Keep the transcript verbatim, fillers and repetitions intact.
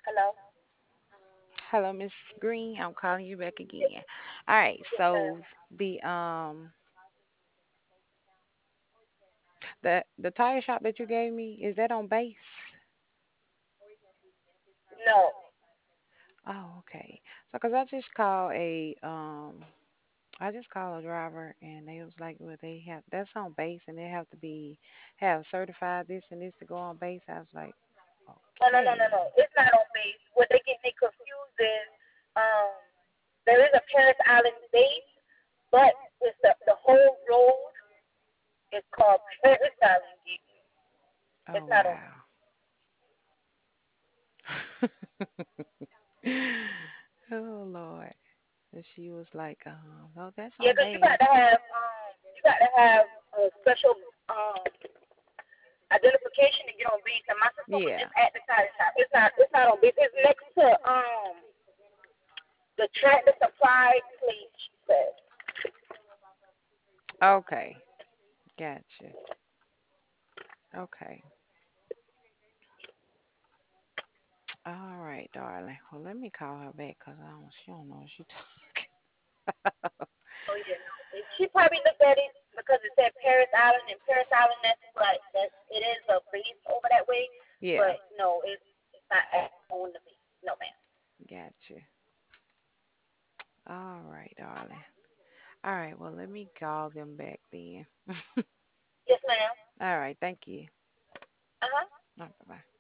Hello? Hello, Miss Green. I'm calling you back again. All right. Yes, ma'am. So the um the the tire shop that you gave me, is that on base? No. Oh, okay. So, cause I just called a um I just called a driver and they was like, well, they have that's on base and they have to be have certified this and this to go on base. I was like, No, no, no, no, okay. no. It's not on base. What they get me confused is um there is a Paris Island base, but it's the the whole road is called Paris Island Gateway. Oh It's not on wow. base. Oh Lord. And she was like, um, no, that's Yeah, on 'cause you got to base. have um you got to have a special um identification to get on base. And my sister was Yeah. just at the tire shop. It's not it's not on base. It's next to um the tractor supply place. She said. Okay. Gotcha. Okay. All right, darling. Well, let me call her back because I don't, she don't know what she talking. Oh yeah, no. And she probably looked at it because it said Paris Island, and Paris Island that's like that it is a base over that way, Yeah. but no, it's it's not on the base. No, ma'am. Gotcha. All right, darling. All right. Well, let me call them back then. Yes, ma'am. All right. Thank you. Uh huh. Bye bye.